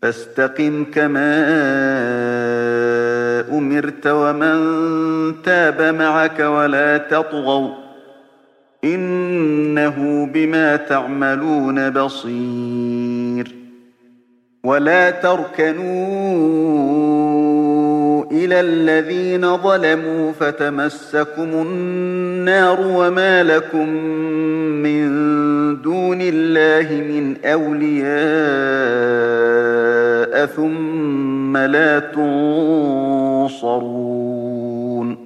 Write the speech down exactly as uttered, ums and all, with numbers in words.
فاستقم كما أمرت ومن تاب معك ولا تطغوا إنه بما تعملون بصير. ولا تركنوا إلى الذين ظلموا فتمسكم النار وما لكم من دون الله من أولياء ثم لا تنصرون.